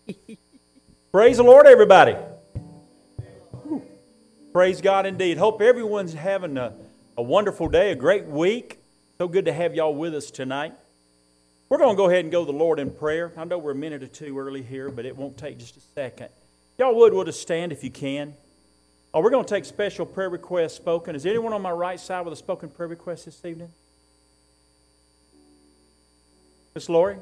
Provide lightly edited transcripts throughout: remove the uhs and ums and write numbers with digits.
Praise the Lord, everybody. Praise God indeed. Hope everyone's having a wonderful day, a great week. So good to have y'all with us tonight. We're going to go ahead and go to the Lord in prayer. I know we're a minute or two early here, but it won't take just a second. Y'all would just stand if you can. We're going to take special prayer requests spoken. Is anyone on my right side with a spoken prayer request this evening? Miss Lori?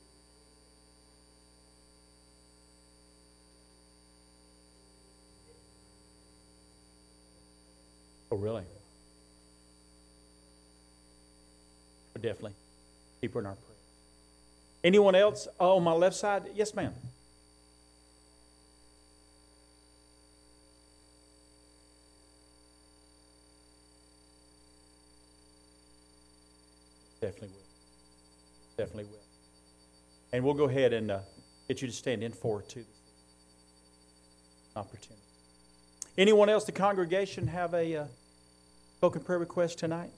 Oh, really? We'll definitely keep her in our prayer. Anyone else on my left side? Yes, ma'am. Definitely will. Definitely will. And we'll go ahead and get you to stand in for this opportunity. Anyone else, the congregation, have a spoken prayer request tonight?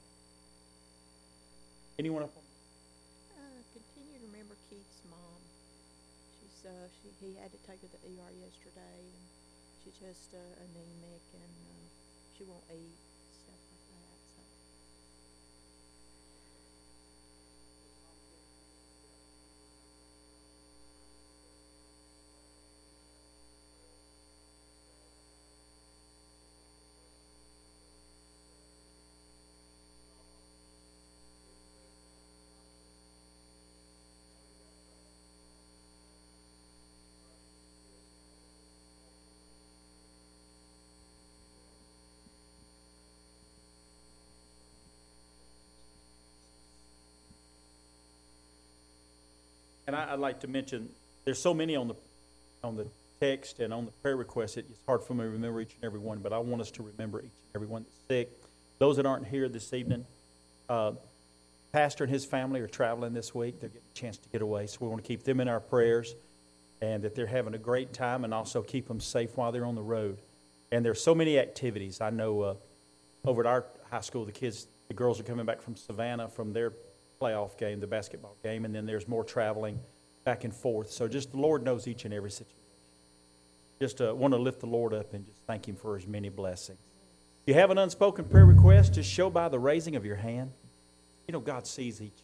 Anyone up? Continue to remember Keith's mom. He had to take her to the ER yesterday, and she's just anemic, and she won't eat, stuff like that. So. And I'd like to mention, there's so many on the text and on the prayer request, it's hard for me to remember each and every one, but I want us to remember each and every one that's sick. Those that aren't here this evening, Pastor and his family are traveling this week. They're getting a chance to get away, so we want to keep them in our prayers, and that they're having a great time, and also keep them safe while they're on the road. And there's so many activities. I know over at our high school, the girls are coming back from Savannah from their playoff game, the basketball game, and then there's more traveling back and forth. So just the Lord knows each and every situation. Just want to lift the Lord up and just thank Him for His many blessings. If you have an unspoken prayer request, just show by the raising of your hand. You know God sees each.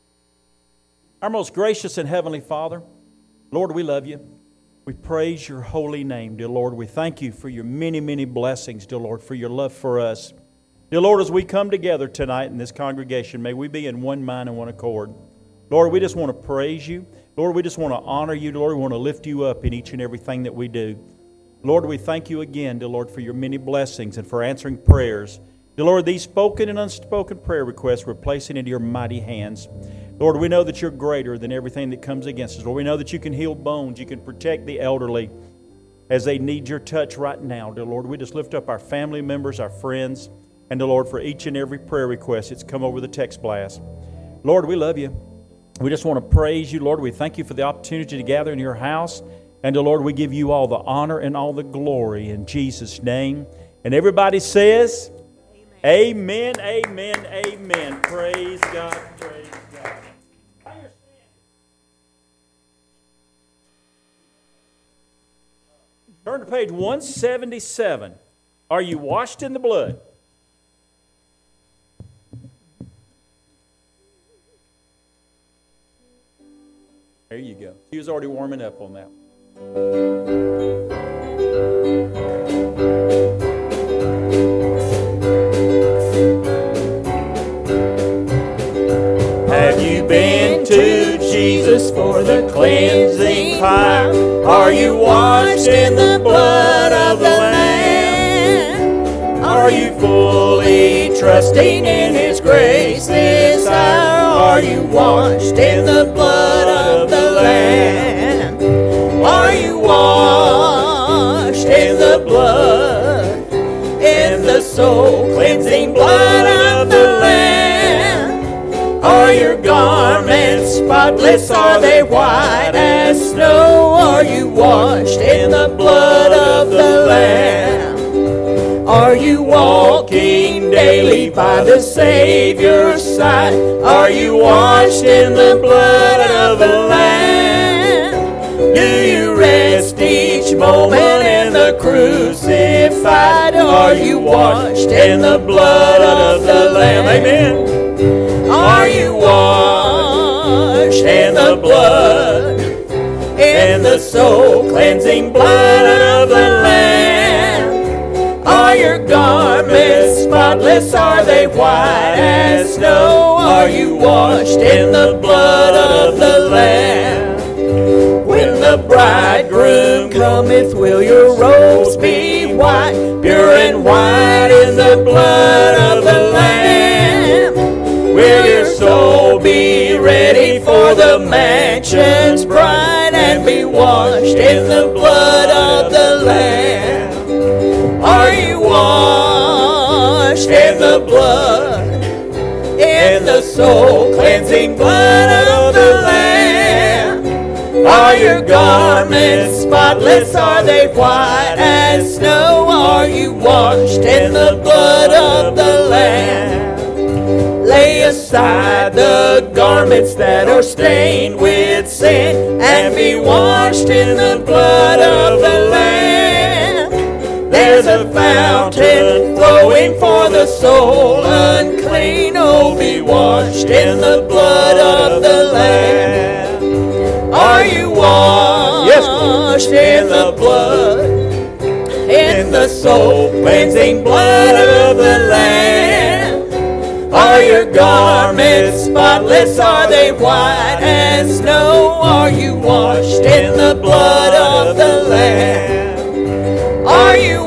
Our most gracious and heavenly Father, Lord, we love You. We praise Your holy name, dear Lord. We thank You for Your many, many blessings, dear Lord, for Your love for us. Dear Lord, as we come together tonight in this congregation, may we be in one mind and one accord. Lord, we just want to praise You. Lord, we just want to honor You. Lord, we want to lift You up in each and everything that we do. Lord, we thank You again, dear Lord, for Your many blessings and for answering prayers. Dear Lord, these spoken and unspoken prayer requests we're placing into Your mighty hands. Lord, we know that You're greater than everything that comes against us. Lord, we know that You can heal bones. You can protect the elderly as they need Your touch right now. Dear Lord, we just lift up our family members, our friends, and the Lord, for each and every prayer request that's come over the text blast. Lord, we love You. We just want to praise You, Lord. We thank You for the opportunity to gather in Your house. And the Lord, we give You all the honor and all the glory in Jesus' name. And everybody says, Amen, amen, amen. Praise God, praise God. Turn to page 177. Are you washed in the blood? There you go. She was already warming up on that. Have you been to Jesus for the cleansing fire? Are you washed in the blood of the Lamb? Are you fully trusting in His grace this hour? Are you washed in the blood of the Lamb? Are you washed in the blood, in the soul-cleansing blood of the Lamb? Are your garments spotless? Are they white as snow? Are you washed in the blood of the Lamb? Are you walking daily by the Savior's side? Are you washed in the blood of the Lamb? Do you crucified? Are you washed in the blood of the Lamb? Amen. Are you washed in the blood, in the soul-cleansing blood of the Lamb? Are your garments spotless? Are they white as snow? Are you washed in the blood of the Lamb? When the bridegroom cometh, will your robes be white, pure and white in the blood of the Lamb? Will your soul be ready for the mansions bright and be washed in the blood of the Lamb? Are you washed in the blood, in the soul-cleansing blood of the Lamb? Are your garments spotless? Are they white as snow? Are you washed in the blood of the Lamb? Lay aside the garments that are stained with sin and be washed in the blood of the Lamb. There's a fountain flowing for the soul unclean. Oh, be washed in the blood of the Lamb. Are you washed in the blood, in the soul-cleansing blood of the Lamb? Are your garments spotless? Are they white as snow? Are you washed in the blood of the Lamb? Are you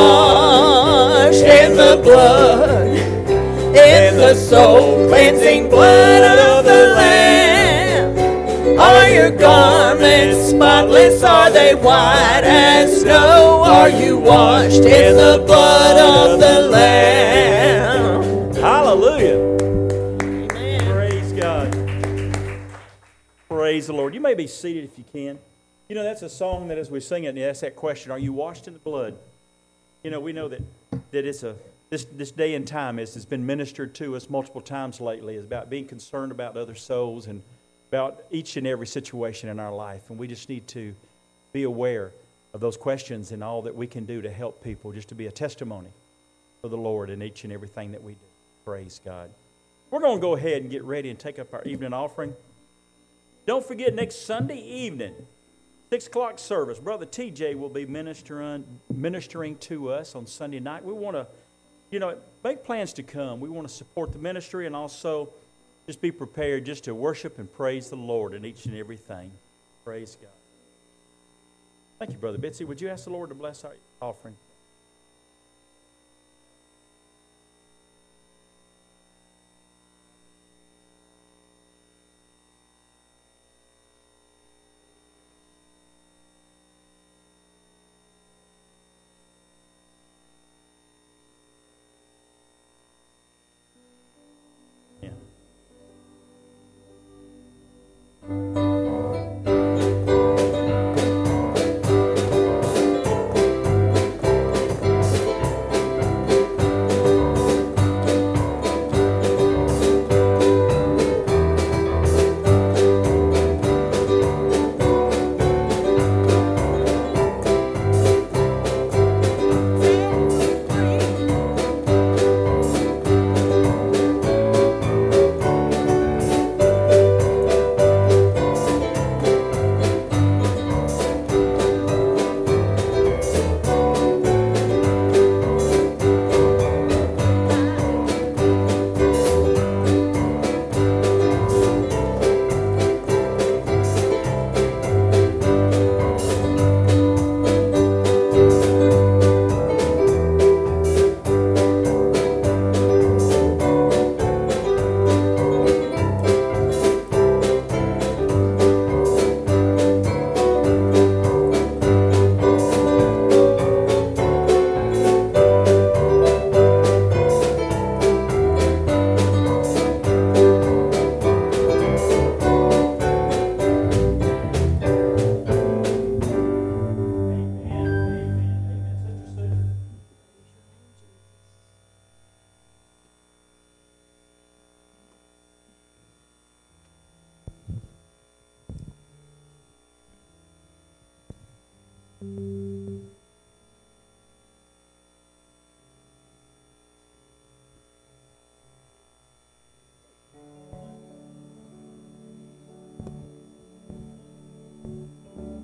washed in the blood, in the soul-cleansing blood of the Lamb? Are your garments spotless? Are they white as snow? Are you washed in the blood of the Lamb? Hallelujah. Amen. Praise God. Praise the Lord. You may be seated if you can. You know, that's a song that as we sing it, and you ask that question, are you washed in the blood? You know, we know that it's this day and time has been ministered to us multiple times lately, is about being concerned about other souls and about each and every situation in our life. And we just need to be aware of those questions and all that we can do to help people, just to be a testimony for the Lord in each and everything that we do. Praise God. We're going to go ahead and get ready and take up our evening offering. Don't forget, next Sunday evening, 6 o'clock service, Brother TJ will be ministering to us on Sunday night. We want to, make plans to come. We want to support the ministry and also just be prepared just to worship and praise the Lord in each and everything. Praise God. Thank you, Brother Bitsy. Would you ask the Lord to bless our offering?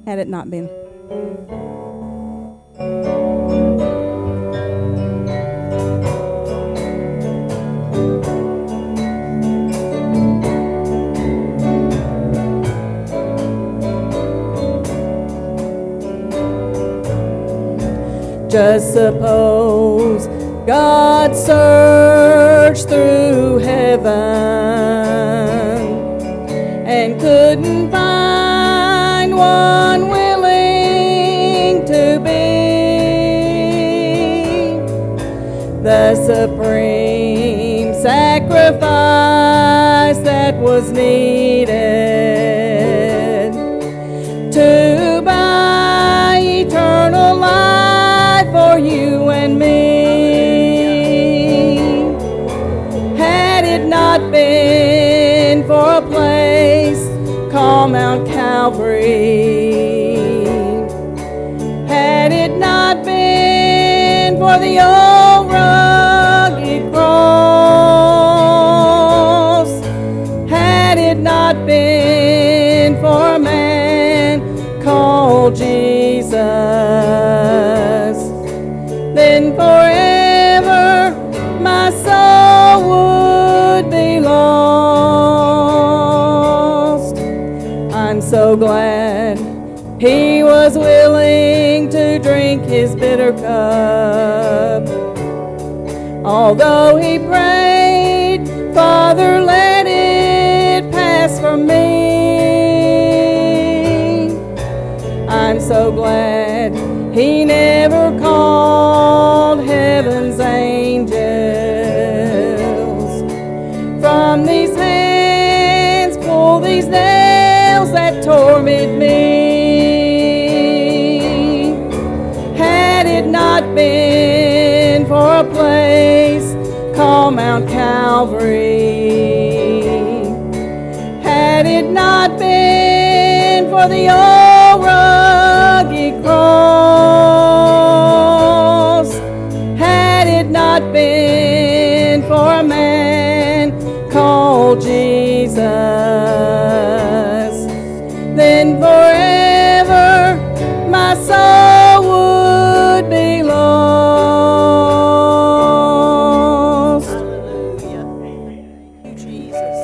had it not been. Just suppose God searched through heaven and couldn't find one willing to be the supreme sacrifice that was needed to buy eternal life for you and me. Had it not been for a place called Mount Calvary, had it not been for the old rugged cross, had it not been for a man called Jesus, then forever my soul would be lost. I'm so glad he was willing to drink his bitter cup. Although he prayed, Father, let it pass from me. I'm so glad he never called heaven's angels. From these hands pull these nails that torment me. Had it not been for a place called Mount Calvary, had it not been for the old rugged cross, had it not been for a man called Jesus, then forever my soul would be lost. Hallelujah. Thank you, Jesus.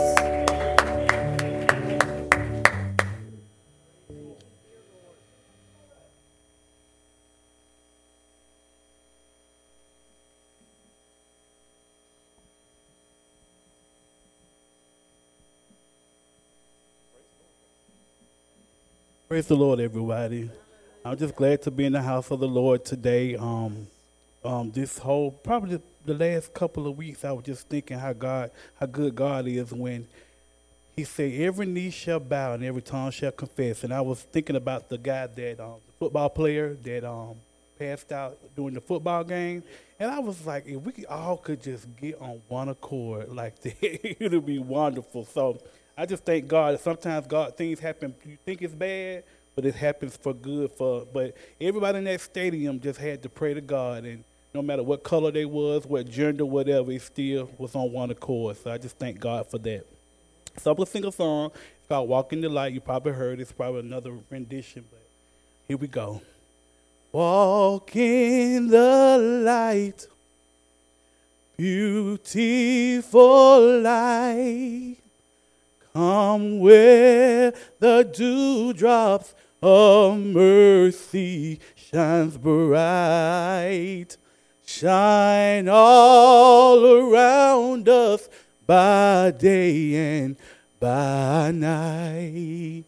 Praise the Lord, everybody. I'm just glad to be in the house of the Lord today. This whole, probably the last couple of weeks, I was just thinking how good God is when He said, every knee shall bow and every tongue shall confess. And I was thinking about the guy that, the football player that passed out during the football game. And I was like, if we all could just get on one accord like that, it would be wonderful. So I just thank God that sometimes things happen, you think it's bad, but it happens for good. But everybody in that stadium just had to pray to God, and no matter what color they was, what gender, whatever, it still was on one accord. So I just thank God for that. So I'm going to sing a song. It's called Walk in the Light. You probably heard it. It's probably another rendition, but here we go. Walk in the light, beautiful light. Come where the dewdrops of mercy shines bright. Shine all around us by day and by night.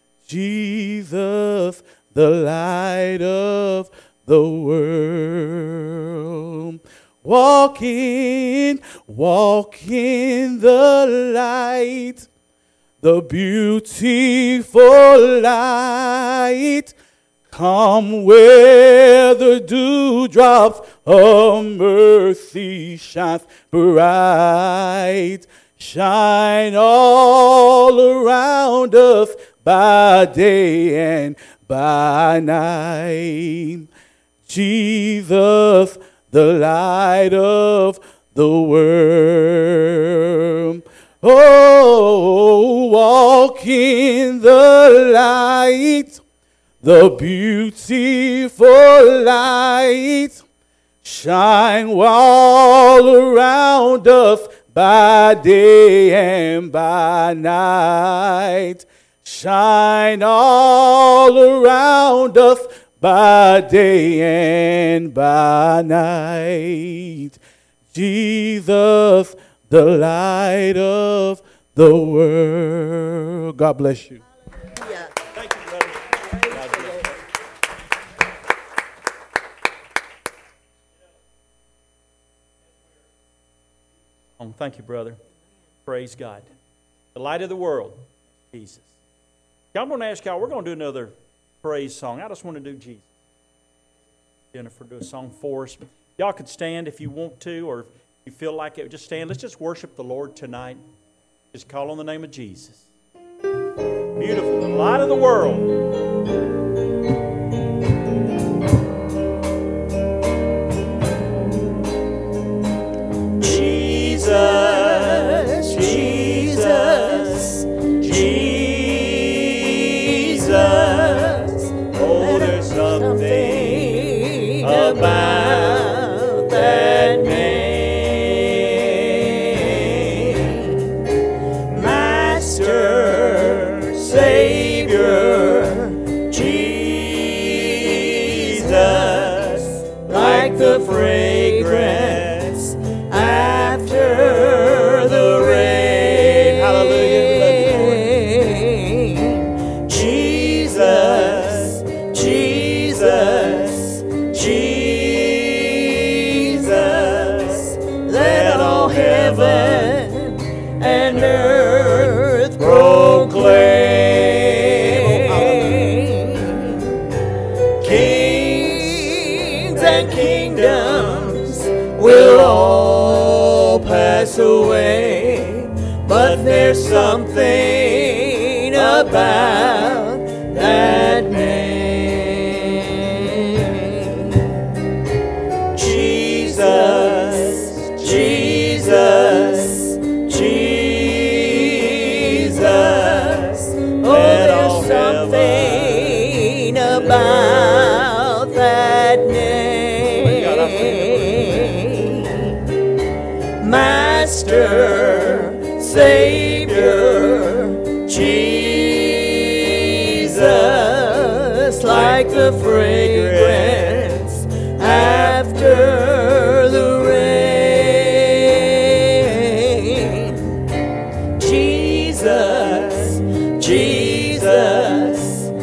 Jesus, the light of the world. Walk in the light, the beautiful light. Come where the dewdrops of mercy shines bright. Shine all around us by day and by night. Jesus, the light of the world. Oh, walk in the light, the beautiful light shine all around us by day and by night. Shine all around us by day and by night. Jesus, the light of the world. God bless you. Yeah. Thank you, brother. Praise the Lord. Thank you, brother. Praise God. The light of the world, Jesus. I'm going to ask y'all, we're going to do another praise song. I just want to do Jesus. Jennifer, do a song for us. Y'all could stand if you want to, or if you feel like it, just stand. Let's just worship the Lord tonight. Just call on the name of Jesus. Beautiful, the light of the world. Jesus, Jesus, Jesus. Oh, there's something about that name. Master, Savior, Jesus, like the fragrance after the rain. Hallelujah. Jesus, Jesus, Jesus. Let all heaven and earth proclaim. Kings and kingdoms will all pass away, but there's something about that name. Jesus, Jesus, Jesus. Oh, there's something about that name. Master, Savior, Jesus, like the fragrance after the rain. Jesus, Jesus,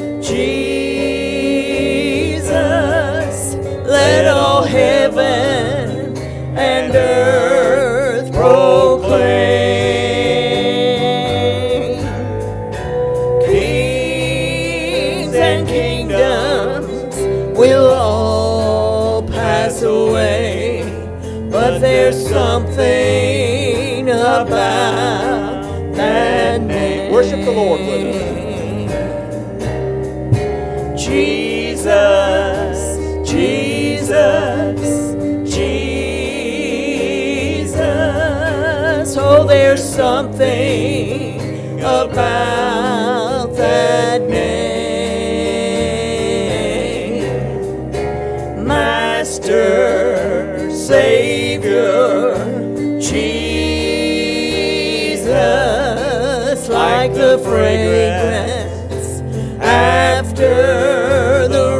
Jesus. Let all heaven and earth proclaim. Kings and kingdoms will all pass away, but there's something about that name. Worship the Lord with us. Jesus, Jesus, Jesus. Oh, there's something about that name. Master, Savior, Jesus, like the fragrance after the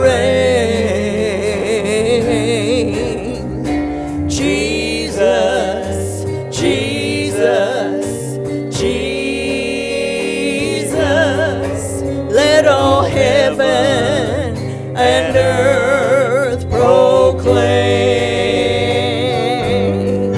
rain. Jesus, Jesus, Jesus. Let all heaven and earth proclaim.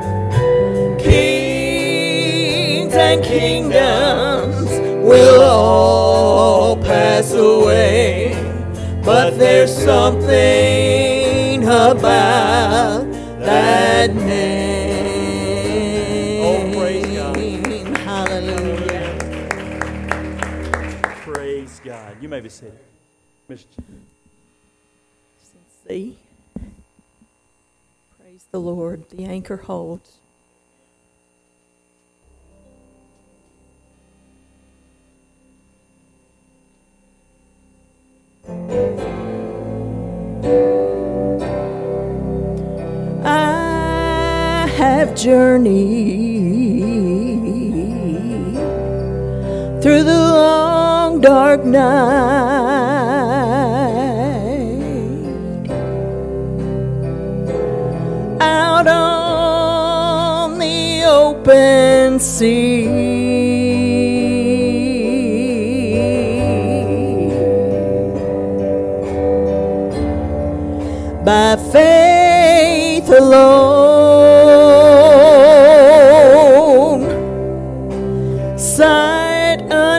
Kings and kingdoms will all pass away, but there's something about that name. Oh, praise God. Hallelujah. Praise God. You may be seated. Mr. See. Praise the Lord. The anchor holds. that journey through the long dark night, out on the open sea. By faith alone, sight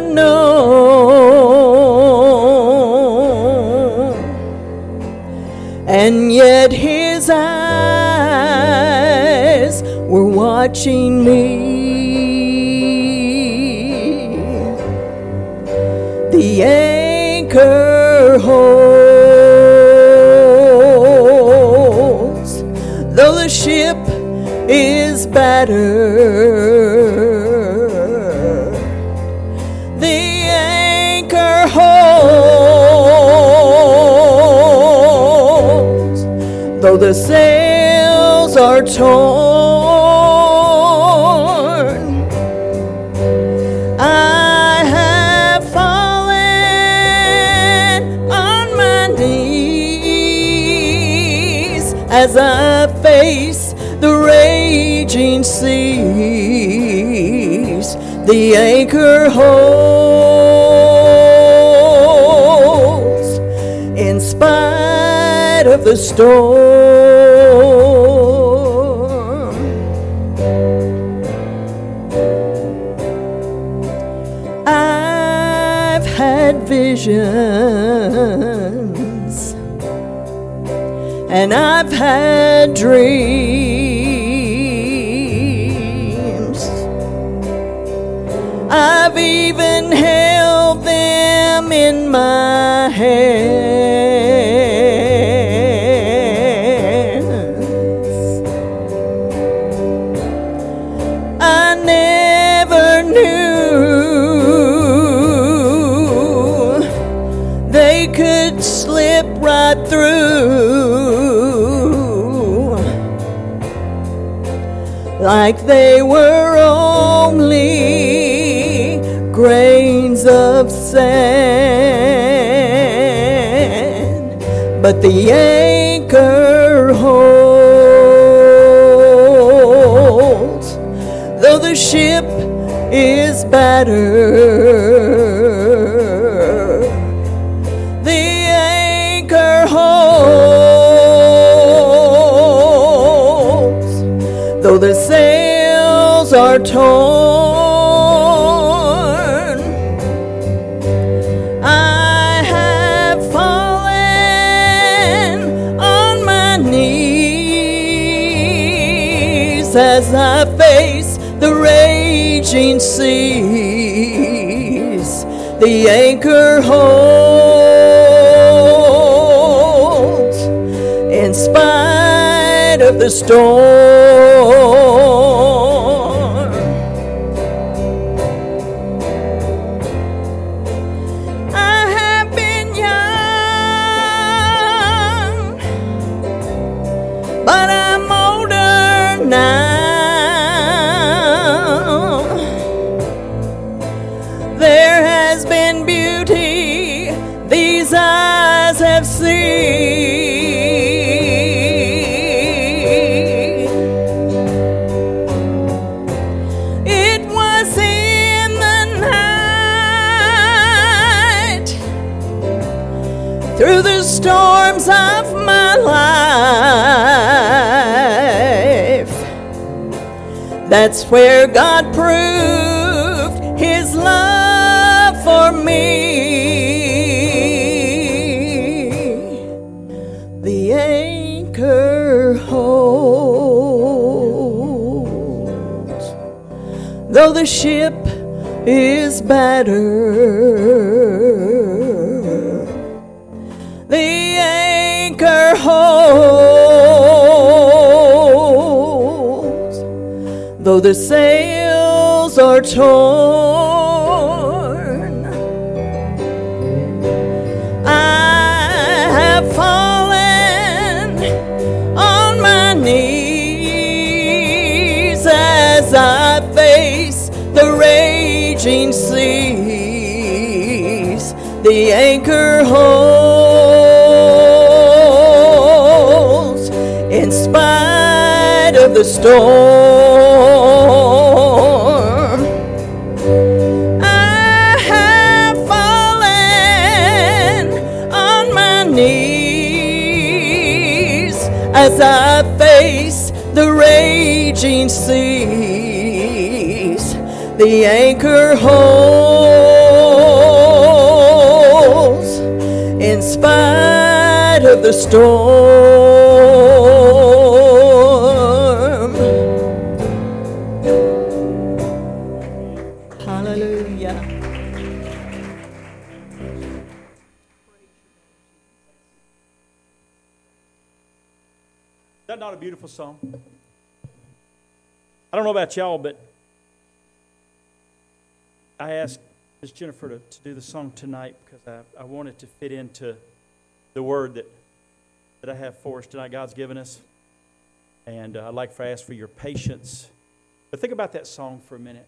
unknown, and yet his eyes were watching me. The anchor holds, though the ship is battered. The anchor holds, though the sails are torn. I have fallen on my knees as I face the raging seas. The anchor holds in spite of the storm. I've had visions and I've had dreams. I've even held them in my hands. I never knew they could slip right through, like they were only grains of sand. But the anchor holds, though the ship is battered. The anchor holds, though the sails are torn. I have fallen on my knees as I face the raging seas. The anchor holds in spite of the storm. I have been young, but I'm older now. There has been beauty these eyes have seen. It was in the night, through the storms of my life, that's where God proved His love for me. The anchor holds, though the ship is battered. The anchor holds, though the sails are torn. I have fallen on my knees as I face the raging seas. The anchor holds in spite of the storm. I have fallen on my knees as I face the raging seas. The anchor holds in spite of the storm. Hallelujah. Is that not a beautiful song? I don't know about y'all, but I asked Ms. Jennifer to do the song tonight because I want it to fit into the word that I have for us tonight. God's given us. And I'd like to ask for your patience. But think about that song for a minute.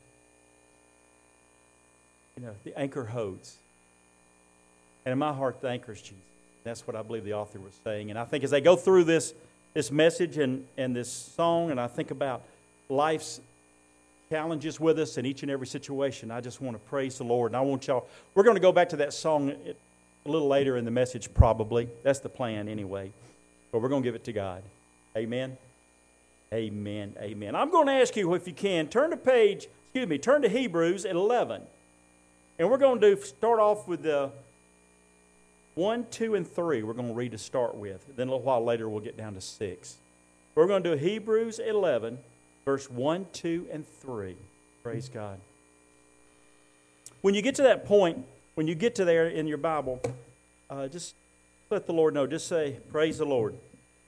You know, the anchor holds. And in my heart, the anchor is Jesus. That's what I believe the author was saying. And I think as I go through this message and this song, and I think about life's challenges with us in each and every situation, I just want to praise the Lord. And I want y'all, we're going to go back to that song a little later in the message probably. That's the plan anyway. But we're going to give it to God. Amen. Amen. Amen. I'm going to ask you, if you can, turn to Hebrews 11. And we're going to start off with the 1, 2, and 3. We're going to read to start with. Then a little while later we'll get down to 6. We're going to do Hebrews 11, verse 1, 2, and 3. Praise God. When you get to that point, when you get to there in your Bible, just let the Lord know. Just say, praise the Lord.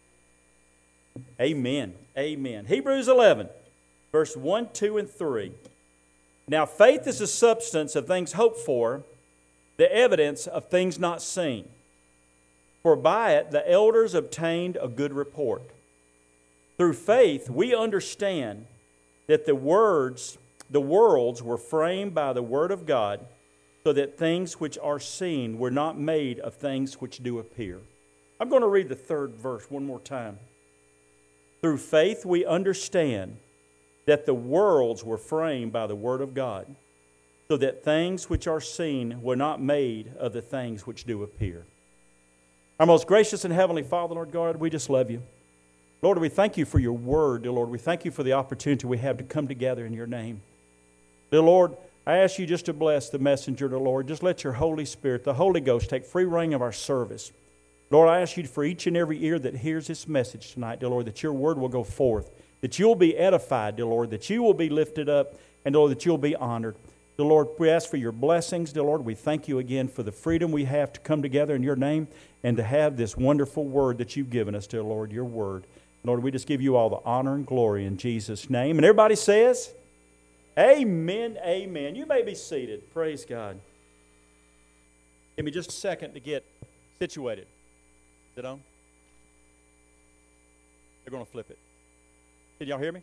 Amen. Amen. Hebrews 11, verse 1, 2, and 3. Now faith is the substance of things hoped for, the evidence of things not seen. For by it the elders obtained a good report. Through faith we understand that the worlds were framed by the word of God, so that things which are seen were not made of things which do appear. I'm going to read the third verse one more time. Through faith we understand that the worlds were framed by the word of God, so that things which are seen were not made of the things which do appear. Our most gracious and heavenly Father, Lord God, we just love you. Lord, we thank you for your word, dear Lord. We thank you for the opportunity we have to come together in your name. Dear Lord, I ask you just to bless the messenger, dear Lord. Just let your Holy Spirit, the Holy Ghost, take free reign of our service. Lord, I ask you for each and every ear that hears this message tonight, dear Lord, that your word will go forth, that you'll be edified, dear Lord, that you will be lifted up, and Lord, that you'll be honored. Dear Lord, we ask for your blessings, dear Lord. We thank you again for the freedom we have to come together in your name and to have this wonderful word that you've given us, dear Lord, your word. Lord, we just give you all the honor and glory in Jesus' name. And everybody says, amen, amen. You may be seated. Praise God. Give me just a second to get situated. Is it on? They're going to flip it. Can y'all hear me?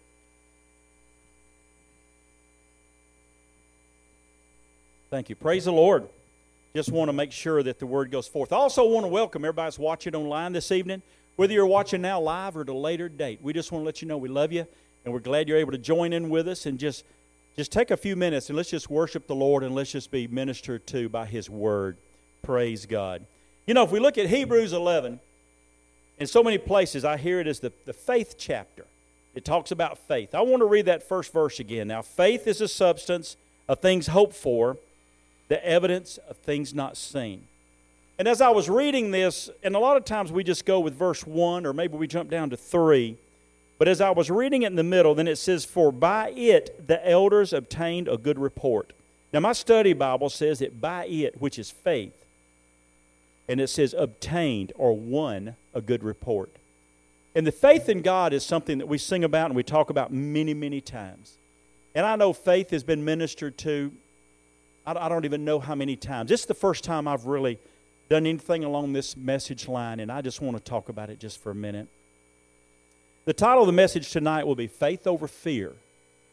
Thank you. Praise the Lord. Just want to make sure that the word goes forth. I also want to welcome everybody that's watching online this evening, whether you're watching now live or at a later date. We just want to let you know we love you, and we're glad you're able to join in with us. And just take a few minutes, and let's just worship the Lord, and let's just be ministered to by His word. Praise God. You know, if we look at Hebrews 11, in so many places I hear it as the faith chapter. It talks about faith. I want to read that first verse again. Now, faith is the substance of things hoped for, the evidence of things not seen. And as I was reading this, and a lot of times we just go with verse 1, or maybe we jump down to 3. But as I was reading it in the middle, then it says, for by it the elders obtained a good report. Now, my study Bible says that by it, which is faith, and it says obtained or won a good report. And the faith in God is something that we sing about and we talk about many, many times. And I know faith has been ministered to, I don't even know how many times. This is the first time I've really done anything along this message line, and I just want to talk about it just for a minute. The title of the message tonight will be Faith Over Fear.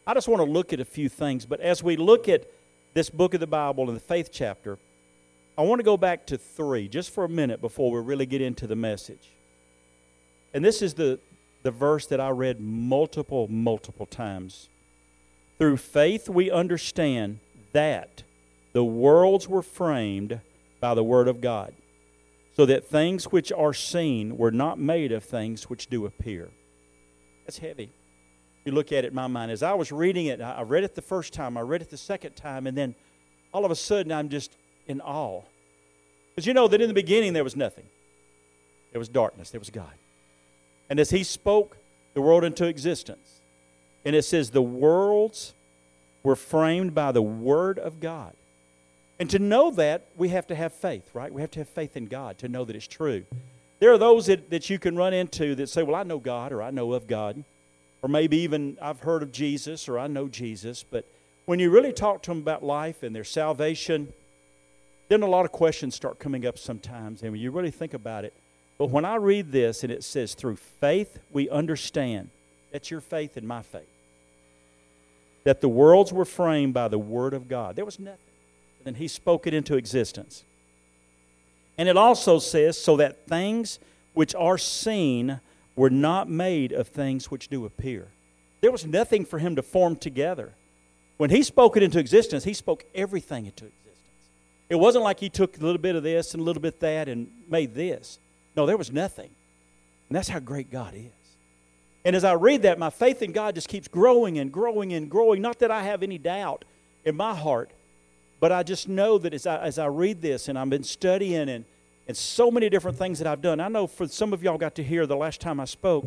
I just want to look at a few things. But as we look at this book of the Bible in the faith chapter, I want to go back to 3 just for a minute before we really get into the message. And this is the verse that I read multiple times. Through faith we understand that the worlds were framed by the word of God, so that things which are seen were not made of things which do appear. That's heavy. You look at it in my mind. As I was reading it, I read it the first time, I read it the second time, and then all of a sudden I'm just in awe. Because you know that in the beginning there was nothing. There was darkness, there was God. And as He spoke the world into existence, and it says the worlds were framed by the Word of God. And to know that, we have to have faith, right? We have to have faith in God to know that it's true. There are those that you can run into that say, well, I know God, or I know of God, or maybe even I've heard of Jesus, or I know Jesus. But when you really talk to them about life and their salvation, then a lot of questions start coming up sometimes. And when you really think about it, but when I read this and it says, through faith we understand, that's your faith and my faith, that the worlds were framed by the Word of God. There was nothing. And then He spoke it into existence. And it also says, so that things which are seen were not made of things which do appear. There was nothing for Him to form together. When He spoke it into existence, He spoke everything into existence. It wasn't like He took a little bit of this and a little bit of that and made this. No, there was nothing. And that's how great God is. And as I read that, my faith in God just keeps growing and growing and growing. Not that I have any doubt in my heart, but I just know that as I read this and I've been studying and so many different things that I've done. I know for some of y'all got to hear the last time I spoke.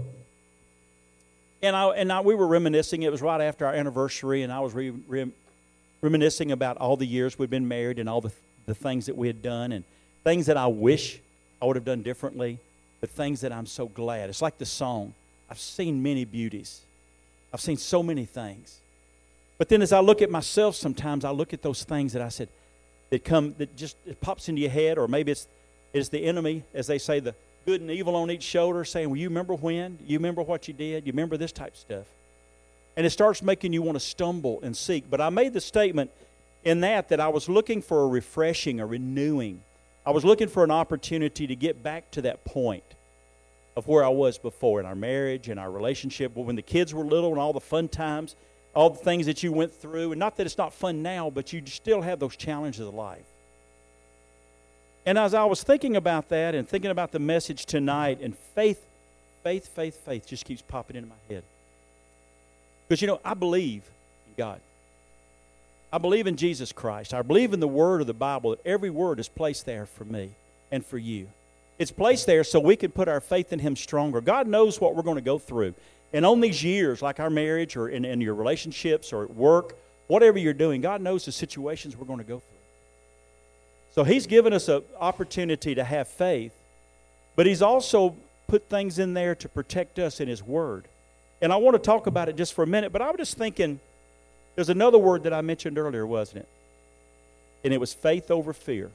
And we were reminiscing. It was right after our anniversary, and I was reminiscing about all the years we'd been married and all the things that we had done and things that I wish I would have done differently, but things that I'm so glad. It's like the song, I've seen many beauties. I've seen so many things. But then as I look at myself sometimes, I look at those things that I said that just it pops into your head, or maybe it's the enemy, as they say, the good and evil on each shoulder, saying, well, you remember when? You remember what you did? You remember this type of stuff? And it starts making you want to stumble and seek. But I made the statement in that I was looking for a refreshing, a renewing. I was looking for an opportunity to get back to that point of where I was before in our marriage and our relationship, when the kids were little and all the fun times, all the things that you went through. And not that it's not fun now, but you still have those challenges of life. And as I was thinking about that and thinking about the message tonight, and faith just keeps popping into my head. Because, I believe in God. I believe in Jesus Christ. I believe in the Word of the Bible, that every word is placed there for me and for you. It's placed there so we can put our faith in Him stronger. God knows what we're going to go through. And on these years, like our marriage or in your relationships or at work, whatever you're doing, God knows the situations we're going to go through. So He's given us an opportunity to have faith, but He's also put things in there to protect us in His Word. And I want to talk about it just for a minute, but I was just thinking, there's another word that I mentioned earlier, wasn't it? And it was faith over fear.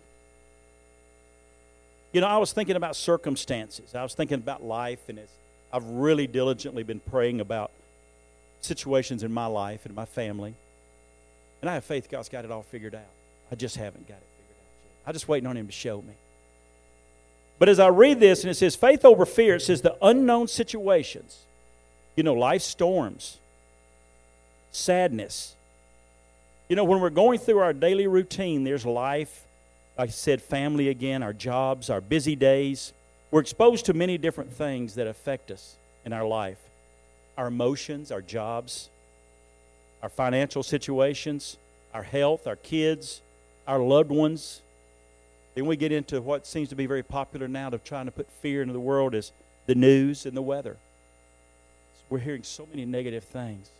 I was thinking about circumstances. I was thinking about life, and I've really diligently been praying about situations in my life and my family. And I have faith God's got it all figured out. I just haven't got it figured out yet. I'm just waiting on Him to show me. But as I read this, and it says faith over fear, it says the unknown situations, life storms, sadness. When we're going through our daily routine, there's life, like I said, family again, our jobs, our busy days. We're exposed to many different things that affect us in our life. Our emotions, our jobs, our financial situations, our health, our kids, our loved ones. Then we get into what seems to be very popular now, of trying to put fear into the world, is the news and the weather. We're hearing so many negative things.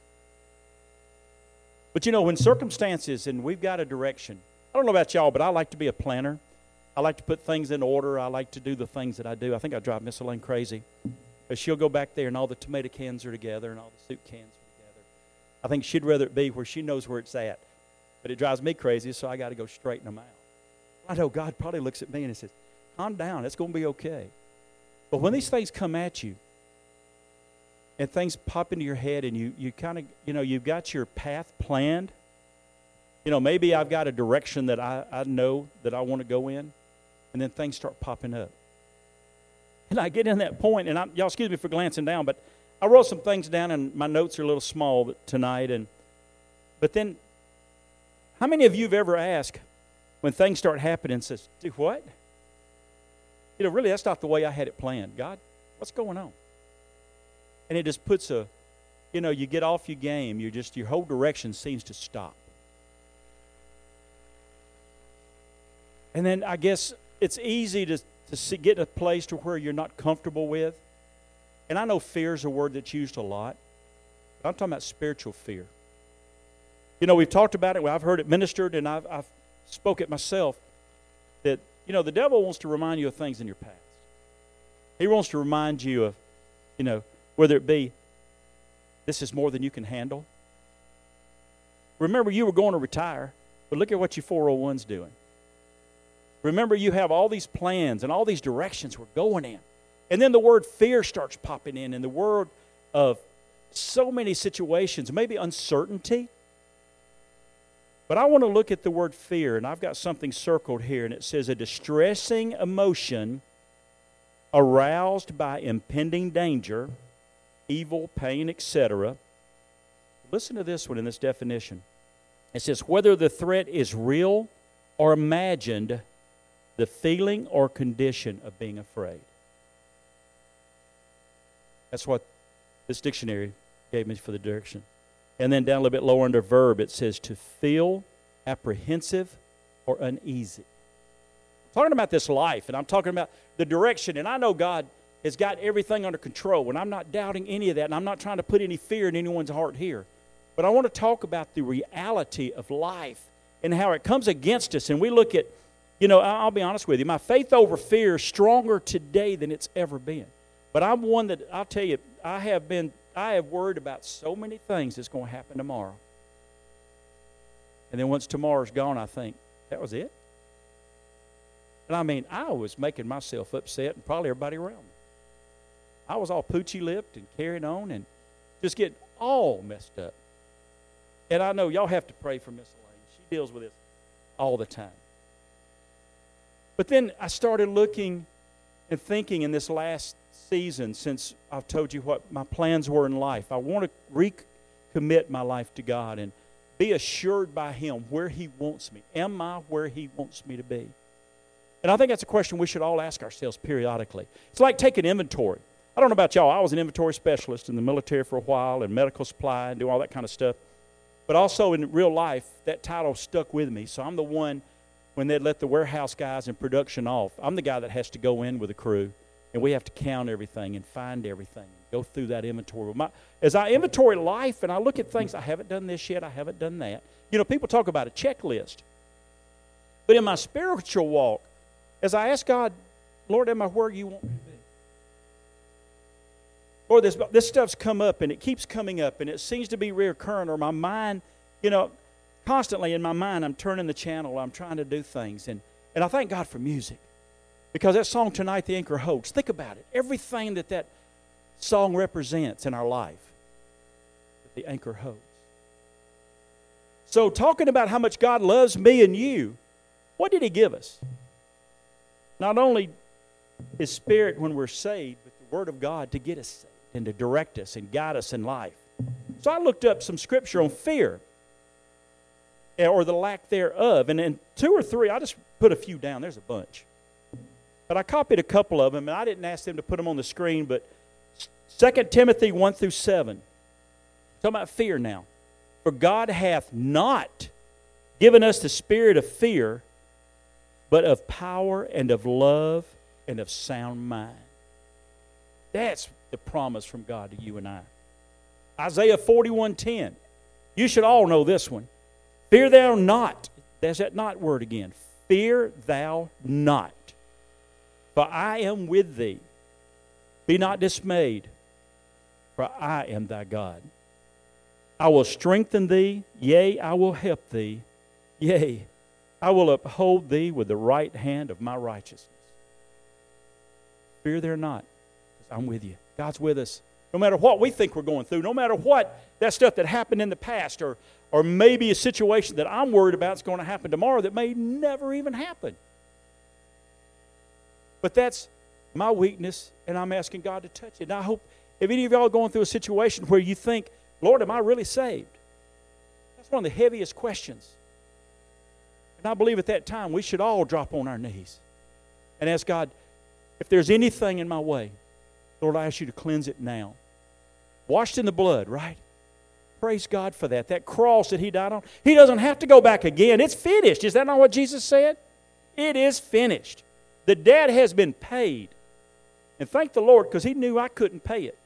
But when circumstances, and we've got a direction. I don't know about y'all, but I like to be a planner. I like to put things in order. I like to do the things that I do. I think I drive Miss Elaine crazy. But she'll go back there and all the tomato cans are together and all the soup cans are together. I think she'd rather it be where she knows where it's at. But it drives me crazy, so I got to go straighten them out. I know God probably looks at me and He says, calm down, it's going to be okay. But when these things come at you, and things pop into your head, and you kind of, you've got your path planned. Maybe I've got a direction that I know that I want to go in, and then things start popping up. And I get in that point, and y'all excuse me for glancing down, but I wrote some things down, and my notes are a little small tonight. But then, how many of you have ever asked when things start happening, says, do what? Really, that's not the way I had it planned. God, what's going on? And it just puts you get off your game. Your whole direction seems to stop. And then I guess it's easy to get in a place to where you're not comfortable with. And I know fear is a word that's used a lot. But I'm talking about spiritual fear. We've talked about it. I've heard it ministered, and I've spoke it myself, that, the devil wants to remind you of things in your past. He wants to remind you of, whether it be, this is more than you can handle. Remember, you were going to retire, but look at what your 401's doing. Remember, you have all these plans and all these directions we're going in. And then the word fear starts popping in, and the word of so many situations, maybe uncertainty. But I want to look at the word fear, and I've got something circled here, and it says a distressing emotion aroused by impending danger, evil, pain, etc. Listen to this one in this definition. It says, whether the threat is real or imagined, the feeling or condition of being afraid. That's what this dictionary gave me for the direction. And then down a little bit lower under verb, it says to feel apprehensive or uneasy. I'm talking about this life, and I'm talking about the direction, and I know God has got everything under control, and I'm not doubting any of that, and I'm not trying to put any fear in anyone's heart here. But I want to talk about the reality of life and how it comes against us, and we look at, I'll be honest with you, my faith over fear is stronger today than it's ever been. But I'm one that, I'll tell you, I have worried about so many things that's going to happen tomorrow. And then once tomorrow's gone, I think, that was it? And I was making myself upset, and probably everybody around me. I was all poochy-lipped and carrying on and just getting all messed up. And I know y'all have to pray for Miss Elaine. She deals with this all the time. But then I started looking and thinking in this last season, since I've told you what my plans were in life, I want to recommit my life to God and be assured by Him where He wants me. Am I where He wants me to be? And I think that's a question we should all ask ourselves periodically. It's like taking inventory. I don't know about y'all. I was an inventory specialist in the military for a while and medical supply and do all that kind of stuff. But also in real life, that title stuck with me. So I'm the one, when they let the warehouse guys in production off, I'm the guy that has to go in with a crew, and we have to count everything and find everything and go through that inventory. As I inventory life and I look at things, I haven't done this yet, I haven't done that. People talk about a checklist. But in my spiritual walk, as I ask God, Lord, am I where you want me to be? Lord, this stuff's come up, and it keeps coming up, and it seems to be reoccurring, or my mind, constantly in my mind, I'm turning the channel, I'm trying to do things. And I thank God for music. Because that song tonight, The Anchor Holds, think about it. Everything that song represents in our life, the anchor holds. So talking about how much God loves me and you, what did He give us? Not only His Spirit when we're saved, but the Word of God to get us saved and to direct us and guide us in life. So I looked up some scripture on fear, or the lack thereof. And in 2 or 3, I just put a few down. There's a bunch. But I copied a couple of them, and I didn't ask them to put them on the screen, but 2 Timothy 1 through 7. Talking about fear now. For God hath not given us the spirit of fear, but of power and of love and of sound mind. That's the promise from God to you and I. Isaiah 41:10. You should all know this one. Fear thou not. There's that not word again. Fear thou not. For I am with thee. Be not dismayed, for I am thy God. I will strengthen thee, yea, I will help thee. Yea, I will uphold thee with the right hand of my righteousness. Fear thou not, because I'm with you. God's with us. No matter what we think we're going through, no matter what that stuff that happened in the past, or maybe a situation that I'm worried about is going to happen tomorrow that may never even happen. But that's my weakness, and I'm asking God to touch it. And I hope if any of y'all are going through a situation where you think, Lord, am I really saved? That's one of the heaviest questions. And I believe at that time we should all drop on our knees and ask God, if there's anything in my way, Lord, I ask you to cleanse it now. Washed in the blood, right? Praise God for that. That cross that He died on, He doesn't have to go back again. It's finished. Is that not what Jesus said? It is finished. The debt has been paid. And thank the Lord, because He knew I couldn't pay it.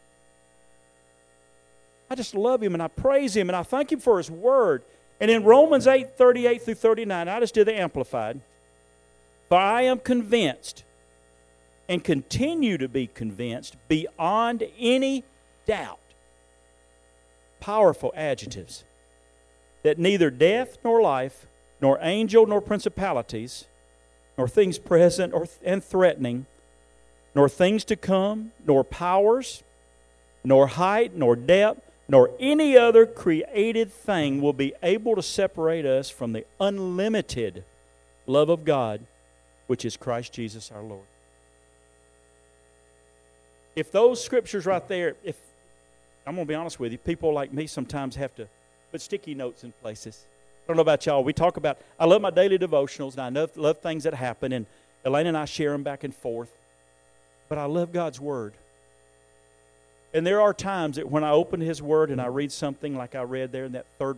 I just love Him and I praise Him and I thank Him for His Word. And in Romans 8:38 through 39, I just did the Amplified. For I am convinced and continue to be convinced beyond any doubt, powerful adjectives, that neither death nor life, nor angel nor principalities, nor things present and threatening, nor things to come, nor powers, nor height, nor depth, nor any other created thing will be able to separate us from the unlimited love of God, which is Christ Jesus our Lord. If those scriptures right there, if I'm going to be honest with you, people like me sometimes have to put sticky notes in places. I don't know about y'all. We talk about, I love my daily devotionals, and I love things that happen, and Elaine and I share them back and forth. But I love God's Word. And there are times that when I open His Word and I read something like I read there in that third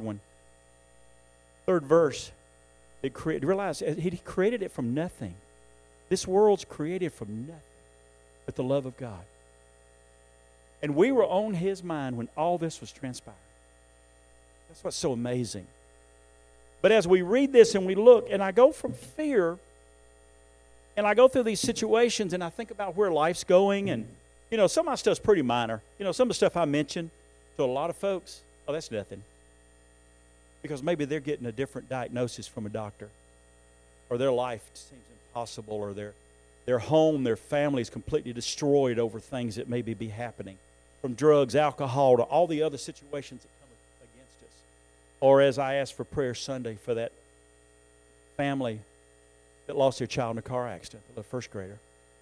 verse, realize He created it from nothing. This world's created from nothing but the love of God. And we were on His mind when all this was transpiring. That's what's so amazing. But as we read this and we look, and I go from fear, and I go through these situations, and I think about where life's going, and, you know, some of my stuff's pretty minor. You know, some of the stuff I mention to a lot of folks, oh, that's nothing. Because maybe they're getting a different diagnosis from a doctor, or their life seems impossible, or their home, their family is completely destroyed over things that maybe be happening, from drugs, alcohol, to all the other situations that come against us. Or as I asked for prayer Sunday for that family that lost their child in a car accident, the first grader.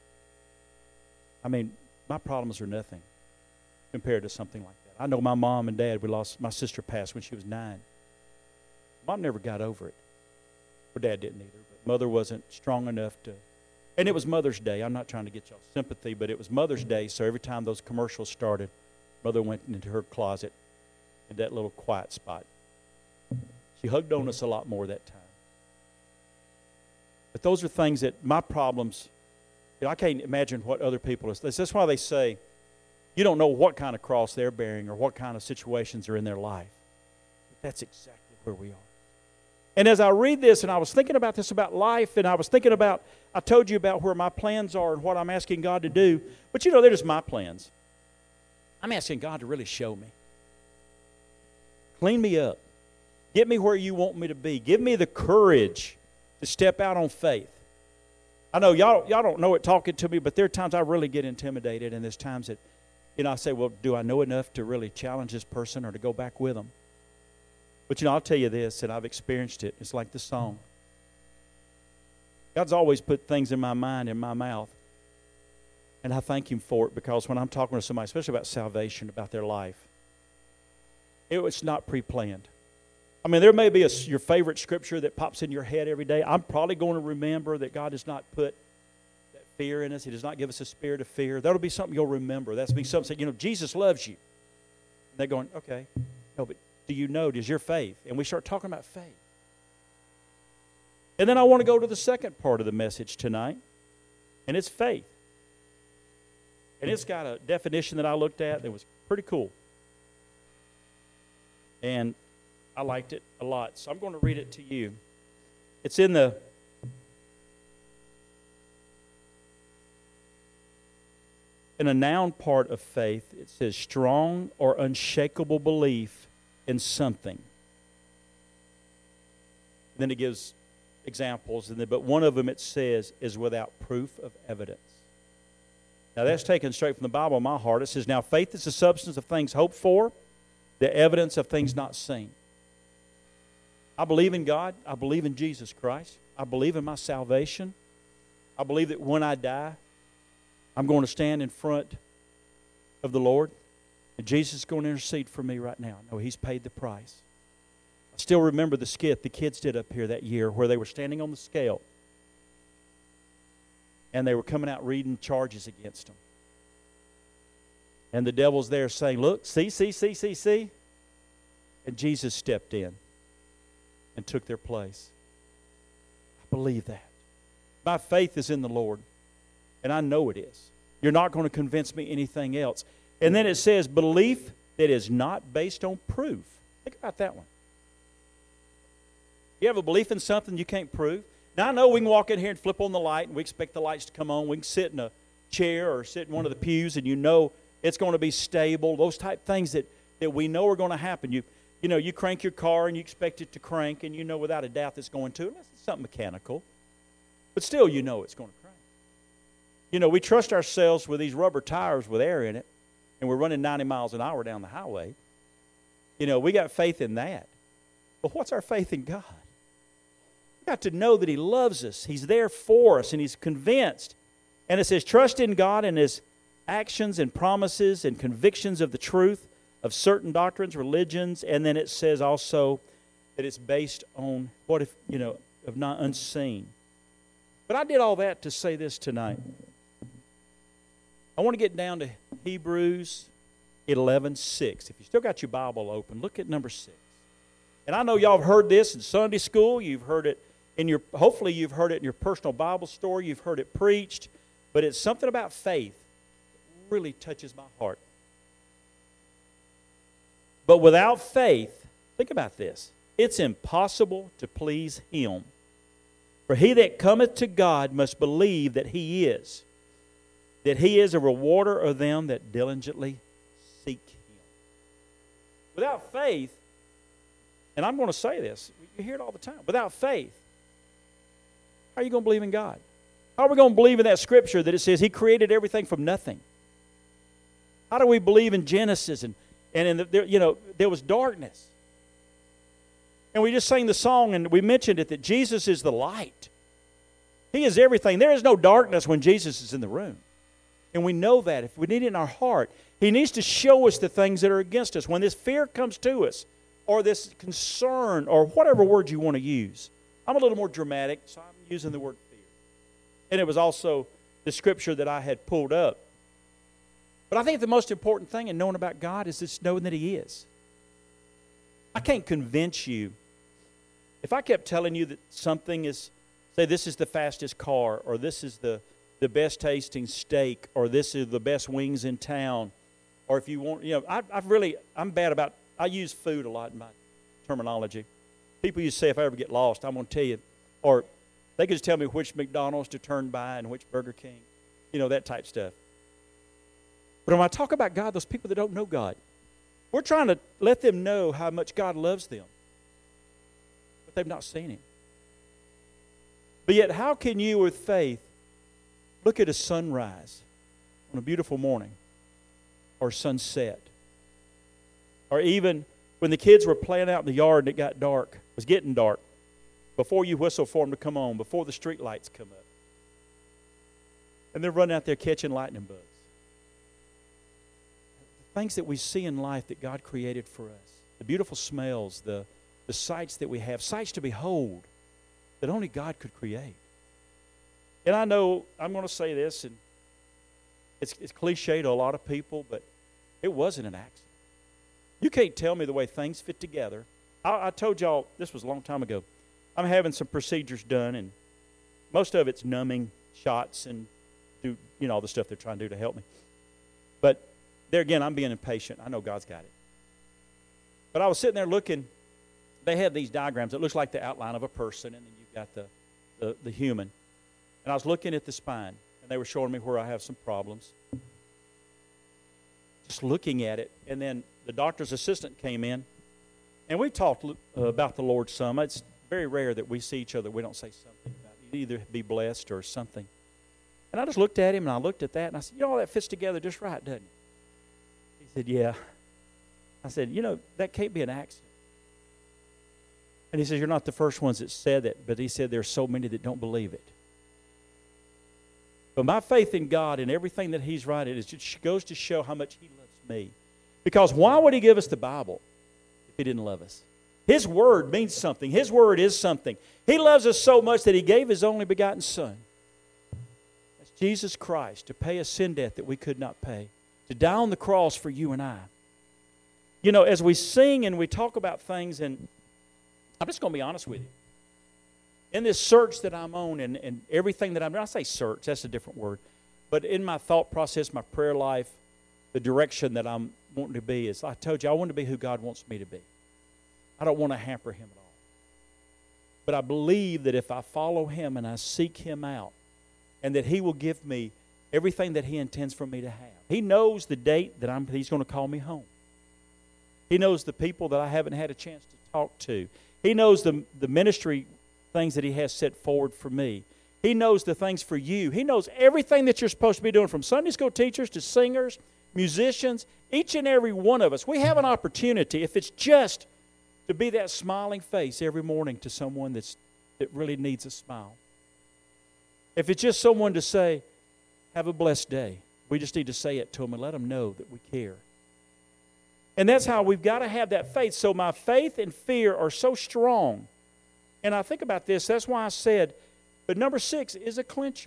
I mean, my problems are nothing compared to something like that. I know my mom and dad, my sister passed when she was 9. Mom never got over it. Her dad didn't either, but mother wasn't strong enough to. And it was Mother's Day. I'm not trying to get y'all sympathy, but it was Mother's Day, so every time those commercials started, Mother went into her closet in that little quiet spot. She hugged on us a lot more that time. But those are things that my problems, you know, I can't imagine what other people are. That's why they say you don't know what kind of cross they're bearing or what kind of situations are in their life. But that's exactly where we are. And as I read this, and I was thinking about this about life, and I was thinking about, I told you about where my plans are and what I'm asking God to do. But you know, they're just my plans. I'm asking God to really show me. Clean me up. Get me where you want me to be. Give me the courage to step out on faith. I know y'all don't know it talking to me, but there are times I really get intimidated, and there's times that, you know, I say, well, do I know enough to really challenge this person or to go back with them? But, you know, I'll tell you this, and I've experienced it. It's like the song. God's always put things in my mind, in my mouth. And I thank Him for it, because when I'm talking to somebody, especially about salvation, about their life, it's not pre-planned. I mean, there may be your favorite scripture that pops in your head every day. I'm probably going to remember that God does not put that fear in us. He does not give us a spirit of fear. That'll be something you'll remember. That's be something, you know, Jesus loves you. And they're going, okay, no, but do you know, does your faith? And we start talking about faith. And then I want to go to the second part of the message tonight, and it's faith. And it's got a definition that I looked at that was pretty cool. And I liked it a lot, so I'm going to read it to you. It's in a noun part of faith. It says strong or unshakable belief in something. Then it gives examples, but one of them it says is without proof of evidence. Now, that's taken straight from the Bible in my heart. It says, now faith is the substance of things hoped for, the evidence of things not seen. I believe in God. I believe in Jesus Christ. I believe in my salvation. I believe that when I die, I'm going to stand in front of the Lord, and Jesus is going to intercede for me right now. I know He's paid the price. I still remember the skit the kids did up here that year where they were standing on the scale, and they were coming out reading charges against them. And the devil's there saying, look, see. And Jesus stepped in and took their place. I believe that. My faith is in the Lord, and I know it is. You're not going to convince me anything else. And then it says, belief that is not based on proof. Think about that one. You have a belief in something you can't prove. Now, I know we can walk in here and flip on the light, and we expect the lights to come on. We can sit in a chair or sit in one of the pews, and you know it's going to be stable. Those type things that we know are going to happen. You know, you crank your car, and you expect it to crank, and you know without a doubt it's going to, unless it's something mechanical. But still, you know it's going to crank. You know, we trust ourselves with these rubber tires with air in it, and we're running 90 miles an hour down the highway. You know, we got faith in that. But what's our faith in God? We've got to know that He loves us. He's there for us, and He's convinced. And it says, trust in God and His actions and promises and convictions of the truth of certain doctrines, religions, and then it says also that it's based on what if, you know, of not unseen. But I did all that to say this tonight. I want to get down to Hebrews 11:6. If you still got your Bible open, look at number 6. And I know y'all have heard this in Sunday school. You've heard it hopefully you've heard it in your personal Bible story. You've heard it preached. But it's something about faith that really touches my heart. But without faith, think about this, it's impossible to please Him. For he that cometh to God must believe that He is a rewarder of them that diligently seek Him. Without faith, and I'm going to say this, you hear it all the time, without faith, how are you going to believe in God? How are we going to believe in that scripture that it says He created everything from nothing? How do we believe in Genesis and there was darkness? And we just sang the song and we mentioned it that Jesus is the light. He is everything. There is no darkness when Jesus is in the room. And we know that. If we need it in our heart, He needs to show us the things that are against us. When this fear comes to us, or this concern, or whatever word you want to use. I'm a little more dramatic, so I'm using the word fear. And it was also the scripture that I had pulled up. But I think the most important thing in knowing about God is just knowing that He is. I can't convince you. If I kept telling you that something is, say this is the fastest car, or this is the best tasting steak, or this is the best wings in town, or if you want, I'm bad about, I use food a lot in my terminology. People used to say if I ever get lost, I'm going to tell you, or they could just tell me which McDonald's to turn by and which Burger King, that type stuff. But when I talk about God, those people that don't know God, we're trying to let them know how much God loves them. But they've not seen Him. But yet, how can you, with faith, look at a sunrise on a beautiful morning, or sunset, or even when the kids were playing out in the yard and it got dark, it was getting dark, before you whistle for them to come on, before the street lights come up, and they're running out there catching lightning bugs. The things that we see in life that God created for us, the beautiful smells, the sights that we have, sights to behold that only God could create. And I know I'm going to say this, and it's cliche to a lot of people, but it wasn't an accident. You can't tell me the way things fit together. I told y'all, this was a long time ago, I'm having some procedures done, and most of it's numbing shots and all the stuff they're trying to do to help me. But there again, I'm being impatient. I know God's got it. But I was sitting there looking. They had these diagrams. It looks like the outline of a person, and then you've got the human. And I was looking at the spine, and they were showing me where I have some problems. Just looking at it, and then the doctor's assistant came in, and we talked about the Lord some. It's very rare that we see each other. We don't say something about it. You either be blessed or something. And I just looked at him, and I looked at that, and I said, all that fits together just right, doesn't it? He said, yeah. I said, that can't be an accident. And he says, you're not the first ones that said it, but he said there's so many that don't believe it. But my faith in God and everything that he's writing, it just goes to show how much he loves me. Because why would he give us the Bible if he didn't love us? His word means something. His word is something. He loves us so much that he gave his only begotten Son. That's Jesus Christ, to pay a sin debt that we could not pay, to die on the cross for you and I. As we sing and we talk about things, and I'm just going to be honest with you. In this search that I'm on and everything that I'm doing, I say search, that's a different word. But in my thought process, my prayer life, the direction that I'm wanting to be is, I told you, I want to be who God wants me to be. I don't want to hamper him at all. But I believe that if I follow him and I seek him out, and that he will give me everything that he intends for me to have. He knows the date that he's going to call me home. He knows the people that I haven't had a chance to talk to. He knows the ministry things that he has set forward for me. He knows the things for you. He knows everything that you're supposed to be doing, from Sunday school teachers to singers, musicians, each and every one of us. We have an opportunity, if it's just to be that smiling face every morning to someone that really needs a smile. If it's just someone to say, have a blessed day, we just need to say it to them and let them know that we care. And that's how we've got to have that faith. So my faith and fear are so strong. And I think about this, that's why I said, but number 6 is a clincher.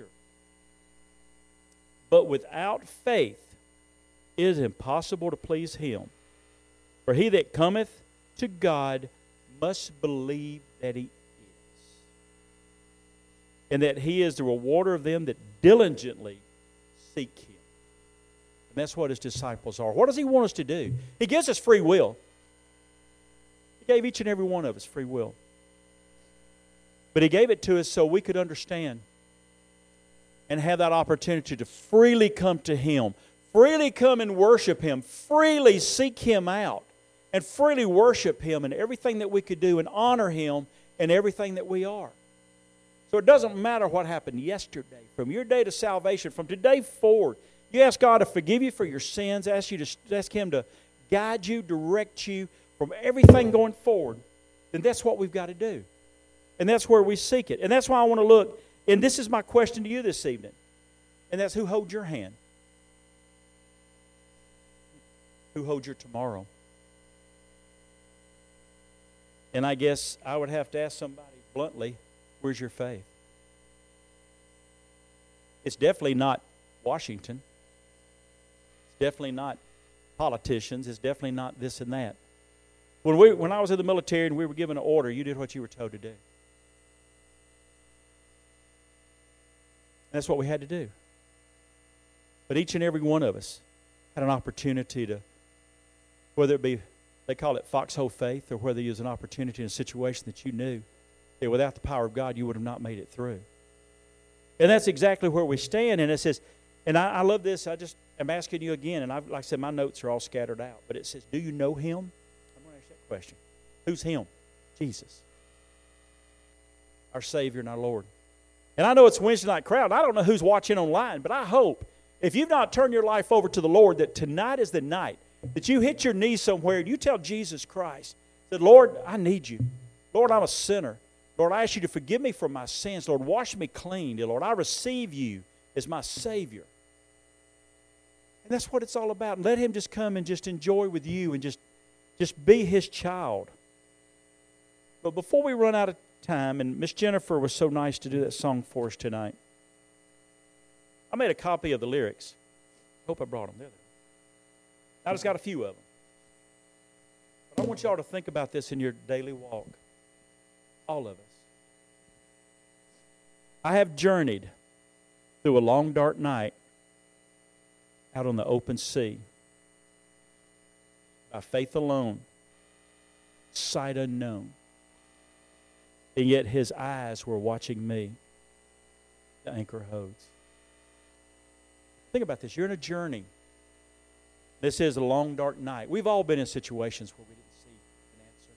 But without faith, it is impossible to please him. For he that cometh to God must believe that he is, and that he is the rewarder of them that diligently seek him. And that's what his disciples are. What does he want us to do? He gives us free will. He gave each and every one of us free will. But he gave it to us so we could understand and have that opportunity to freely come to him, freely come and worship him, freely seek him out, and freely worship him in everything that we could do and honor him in everything that we are. So it doesn't matter what happened yesterday, from your day to salvation, from today forward. You ask God to forgive you for your sins, ask him to guide you, direct you from everything going forward. Then that's what we've got to do. And that's where we seek it. And that's why I want to look, and this is my question to you this evening, and that's, who holds your hand? Who holds your tomorrow? And I guess I would have to ask somebody bluntly, where's your faith? It's definitely not Washington. It's definitely not politicians. It's definitely not this and that. When I was in the military and we were given an order, you did what you were told to do. That's what we had to do. But each and every one of us had an opportunity to, whether it be, they call it foxhole faith, or whether it was an opportunity in a situation that you knew that without the power of God you would have not made it through. And that's exactly where we stand. And it says, and I love this, I'm asking you again, and like I said, my notes are all scattered out, but it says, do you know him? I'm going to ask that question. Who's him? Jesus. Our Savior and our Lord. And I know it's a Wednesday night crowd. I don't know who's watching online, but I hope, if you've not turned your life over to the Lord, that tonight is the night that you hit your knees somewhere and you tell Jesus Christ that, Lord, I need you. Lord, I'm a sinner. Lord, I ask you to forgive me for my sins. Lord, wash me clean. Dear Lord, I receive you as my Savior. And that's what it's all about. And let him just come and just enjoy with you and just be his child. But before we run out of time, and Miss Jennifer was so nice to do that song for us tonight, I made a copy of the lyrics. Hope I brought them. There they are. I just got a few of them. But I want y'all to think about this in your daily walk. All of us. I have journeyed through a long, dark night out on the open sea. By faith alone, sight unknown. And yet his eyes were watching me. The anchor holds. Think about this. You're in a journey. This is a long, dark night. We've all been in situations where we didn't see an answer.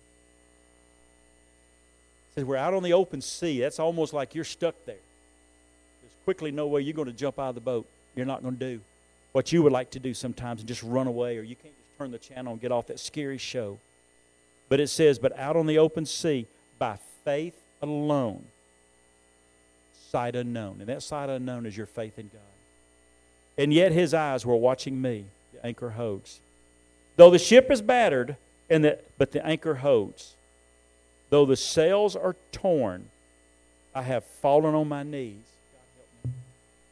It says we're out on the open sea. That's almost like you're stuck there. As quickly know where you're going to jump out of the boat. You're not going to do what you would like to do sometimes and just run away, or you can't just turn the channel and get off that scary show. But it says, but out on the open sea, by faith alone, sight unknown. And that sight unknown is your faith in God. And yet his eyes were watching me, the anchor holds. Though the ship is battered, but the anchor holds. Though the sails are torn, I have fallen on my knees. God help me.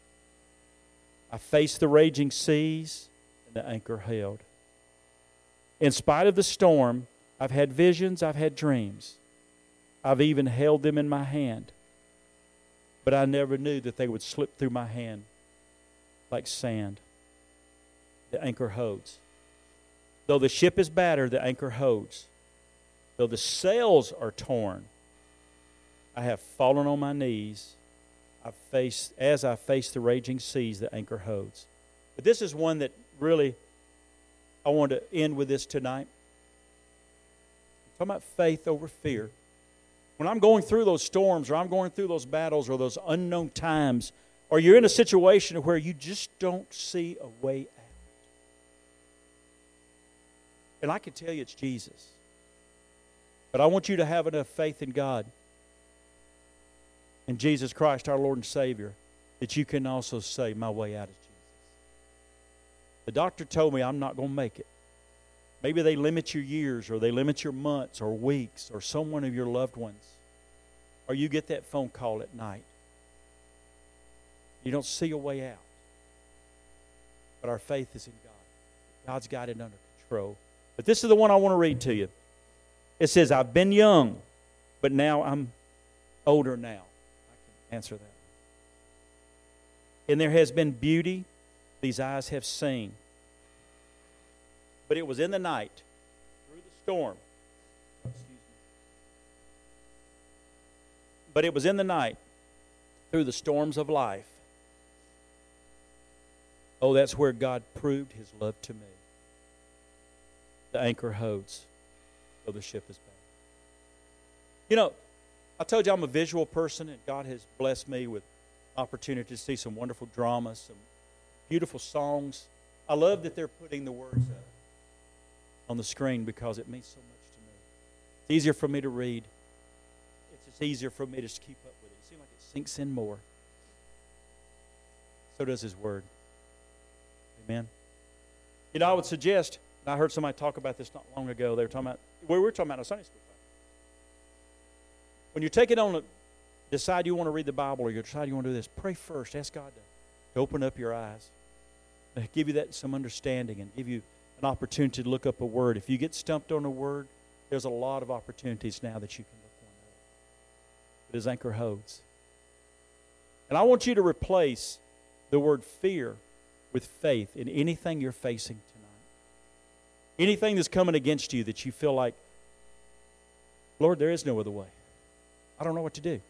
I faced the raging seas, and the anchor held. In spite of the storm, I've had visions, I've had dreams. I've even held them in my hand. But I never knew that they would slip through my hand like sand. The anchor holds. Though the ship is battered, the anchor holds. Though the sails are torn, I have fallen on my knees. As I face the raging seas, the anchor holds. But this is one that really, I want to end with this tonight. I'm talking about faith over fear. When I'm going through those storms, or I'm going through those battles, or those unknown times, or you're in a situation where you just don't see a way out. And I can tell you it's Jesus. But I want you to have enough faith in God, in Jesus Christ, our Lord and Savior, that you can also say, my way out is Jesus. The doctor told me I'm not going to make it. Maybe they limit your years, or they limit your months or weeks, or someone of your loved ones. Or you get that phone call at night. You don't see a way out. But our faith is in God. God's got it under control. But this is the one I want to read to you. It says, I've been young, but now I'm older now. I can answer that. And there has been beauty these eyes have seen. But it was in the night, through the storm. But it was in the night, through the storms of life. Oh, that's where God proved His love to me. The anchor holds, though the ship is bound. You know, I told you I'm a visual person, and God has blessed me with opportunity to see some wonderful dramas, some beautiful songs. I love that they're putting the words up on the screen because it means so much to me. It's easier for me to read. It's just easier for me to just keep up with it. It seems like it sinks in more. So does His Word. Amen. You know, I would suggest, and I heard somebody talk about this not long ago. They were talking about, we were talking about in a Sunday school class. When you're taking on decide you want to read the Bible, or you decide you want to do this, pray first. Ask God to open up your eyes, to give you that some understanding, and give you an opportunity to look up a word. If you get stumped on a word, there's a lot of opportunities now that you can look one up. But His anchor holds. And I want you to replace the word fear with faith in anything you're facing tonight. Anything that's coming against you that you feel like, Lord, there is no other way. I don't know what to do.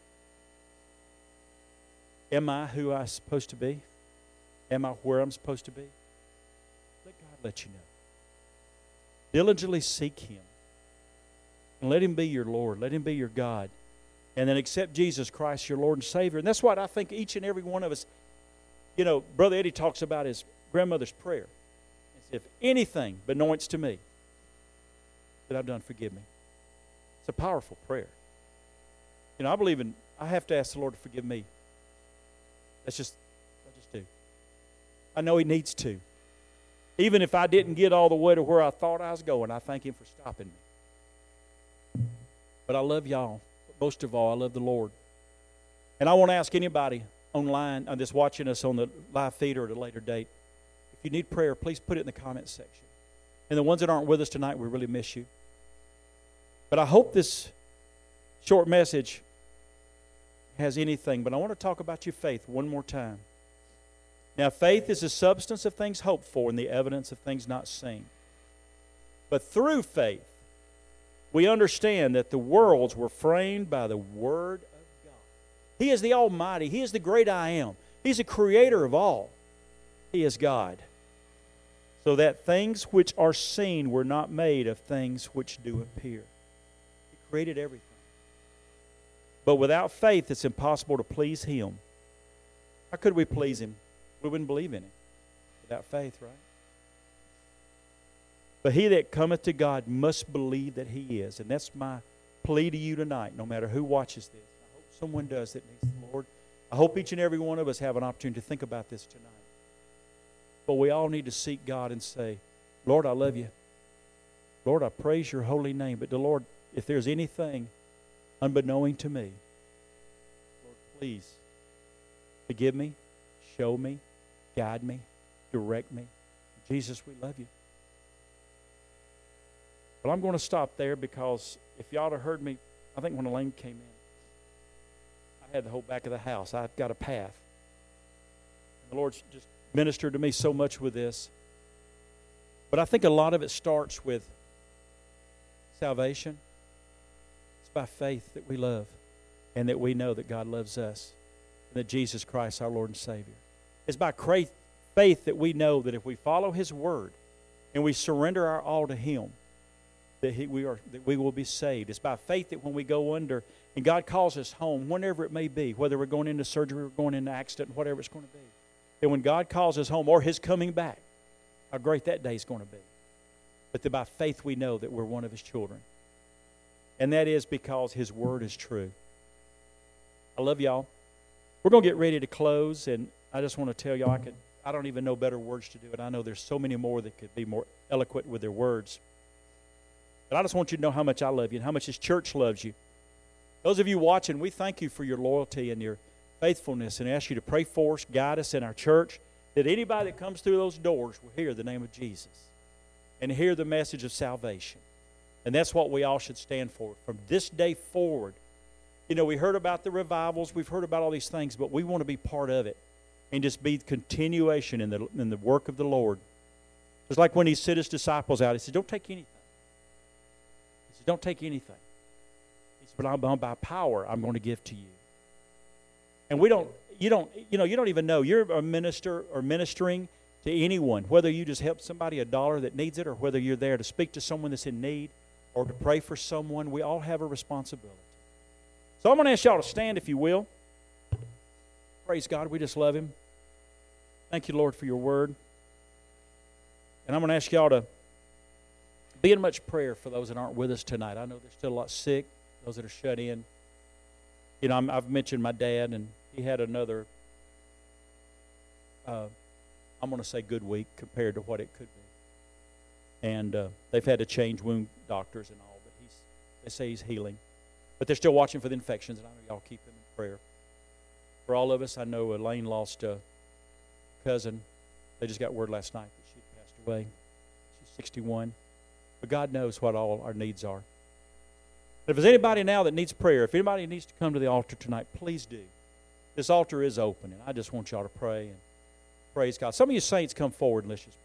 Am I who I'm supposed to be? Am I where I'm supposed to be? Let God let you know. Diligently seek Him. And let Him be your Lord. Let Him be your God. And then accept Jesus Christ, your Lord and Savior. And that's what I think each and every one of us, you know, Brother Eddie talks about his grandmother's prayer. It's, if anything but anoints to me that I've done, forgive me. It's a powerful prayer. You know, I have to ask the Lord to forgive me. I just do. I know He needs to. Even if I didn't get all the way to where I thought I was going, I thank Him for stopping me. But I love y'all. But most of all, I love the Lord. And I want to ask anybody online that's watching us on the live feed or at a later date, if you need prayer, please put it in the comments section. And the ones that aren't with us tonight, we really miss you. But I hope this short message has anything, but I want to talk about your faith one more time. Now, faith is the substance of things hoped for and the evidence of things not seen. But through faith, we understand that the worlds were framed by the Word of God. He is the Almighty. He is the great I Am. He's the creator of all. He is God. So that things which are seen were not made of things which do appear. He created everything. But without faith, it's impossible to please Him. How could we please Him? We wouldn't believe in Him without faith, right? But he that cometh to God must believe that He is. And that's my plea to you tonight, no matter who watches this. I hope someone does that needs the Lord. I hope each and every one of us have an opportunity to think about this tonight. But we all need to seek God and say, Lord, I love you. Lord, I praise your holy name. But the Lord, if there's anything unbeknown to me, Lord, please forgive me, show me, guide me, direct me. Jesus, we love you. But I'm going to stop there because if y'all have heard me, I think when Elaine came in, I had the whole back of the house. I've got a path. And the Lord's just ministered to me so much with this. But I think a lot of it starts with salvation. It's by faith that we love and that we know that God loves us and that Jesus Christ, our Lord and Savior. It's by faith that we know that if we follow His Word and we surrender our all to Him, that we will be saved. It's by faith that when we go under and God calls us home, whenever it may be, whether we're going into surgery or going into accident, whatever it's going to be, that when God calls us home or His coming back, how great that day is going to be. But that by faith we know that we're one of His children. And that is because His Word is true. I love y'all. We're going to get ready to close, and I just want to tell y'all, I don't even know better words to do it. I know there's so many more that could be more eloquent with their words. But I just want you to know how much I love you and how much this church loves you. Those of you watching, we thank you for your loyalty and your faithfulness and ask you to pray for us, guide us in our church, that anybody that comes through those doors will hear the name of Jesus and hear the message of salvation. And that's what we all should stand for. From this day forward, you know, we heard about the revivals, we've heard about all these things, but we want to be part of it and just be continuation in the work of the Lord. It's like when He sent His disciples out, He said, don't take anything. He said, don't take anything. He said, but by power, I'm going to give to you. And you don't even know. You're a minister or ministering to anyone, whether you just help somebody $1 that needs it or whether you're there to speak to someone that's in need or to pray for someone. We all have a responsibility. So I'm going to ask y'all to stand, if you will. Praise God. We just love Him. Thank you, Lord, for your word. And I'm going to ask y'all to be in much prayer for those that aren't with us tonight. I know there's still a lot sick, those that are shut in. You know, I've mentioned my dad, and he had another, I'm going to say good week compared to what it could be. And they've had to change wound doctors and all, but they say he's healing. But they're still watching for the infections, and I know y'all keep them in prayer. For all of us, I know Elaine lost a cousin. They just got word last night that she passed away. She's 61. But God knows what all our needs are. But if there's anybody now that needs prayer, if anybody needs to come to the altar tonight, please do. This altar is open, and I just want y'all to pray and praise God. Some of you saints come forward and let's just pray.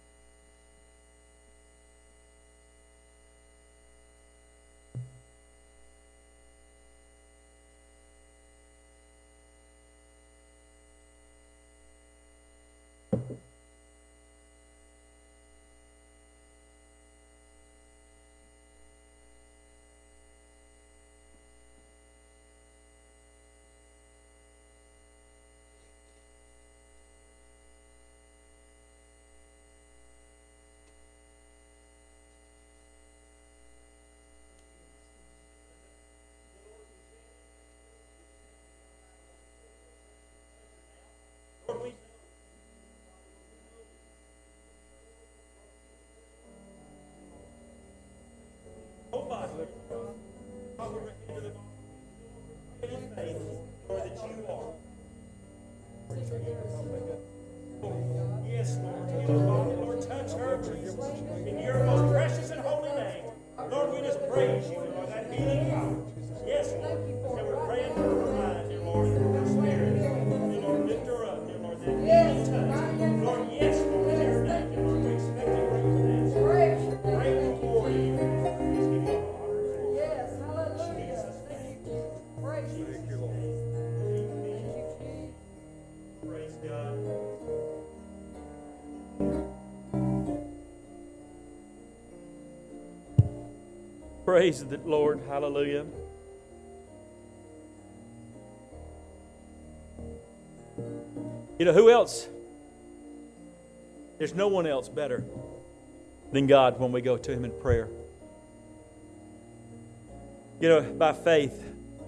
Yes, Lord. Lord, touch her in your most precious and holy name. Lord, we just praise you for that healing power. Yes, Lord. And we're praying for her mind, dear Lord, and her spirit. Dear Lord, lift her up, dear Lord. That healing touch. Lord, yes, Lord, in your name, dear Lord. We expect it right now. Pray for you. Please give you all honor. Yes, hallelujah. Jesus' name. Praise you. Thank you, Lord. Praise God. Praise the Lord. Hallelujah. You know, who else? There's no one else better than God when we go to Him in prayer. You know, by faith,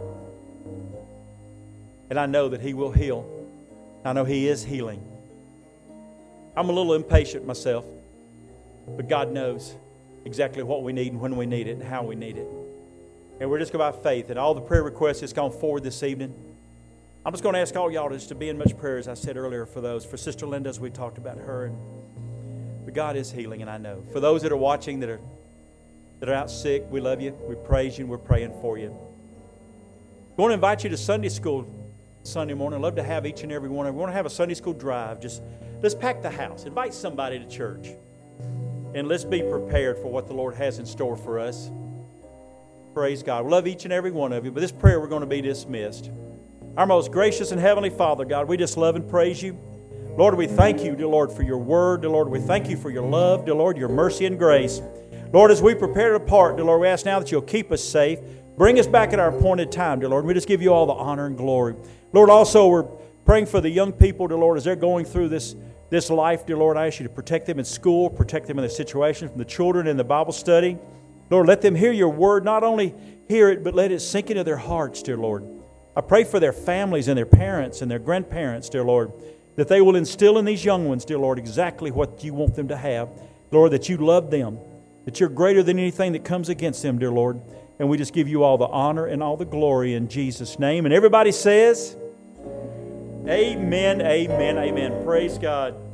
and I know that He will heal. I know He is healing. I'm a little impatient myself, but God knows exactly what we need and when we need it and how we need it. And we're just going by faith. And all the prayer requests that's gone forward this evening, I'm just going to ask all y'all just to be in much prayer, as I said earlier, for those. For Sister Linda, as we talked about her. But God is healing, and I know. For those that are watching that are out sick, we love you, we praise you, and we're praying for you. I want to invite you to Sunday school Sunday morning. I'd love to have each and every one. We want to have a Sunday school drive. Just let's pack the house. Invite somebody to church. And let's be prepared for what the Lord has in store for us. Praise God. We love each and every one of you. But this prayer, we're going to be dismissed. Our most gracious and heavenly Father, God, we just love and praise you. Lord, we thank you, dear Lord, for your word. Dear Lord, we thank you for your love. Dear Lord, your mercy and grace. Lord, as we prepare to depart, dear Lord, we ask now that you'll keep us safe. Bring us back at our appointed time, dear Lord. We just give you all the honor and glory. Lord, also we're praying for the young people, dear Lord, as they're going through this life, dear Lord. I ask you to protect them in school, protect them in the situation, from the children in the Bible study. Lord, let them hear your word. Not only hear it, but let it sink into their hearts, dear Lord. I pray for their families and their parents and their grandparents, dear Lord, that they will instill in these young ones, dear Lord, exactly what you want them to have. Lord, that you love them, that you're greater than anything that comes against them, dear Lord. And we just give you all the honor and all the glory in Jesus' name. And everybody says, amen, amen, amen. Praise God.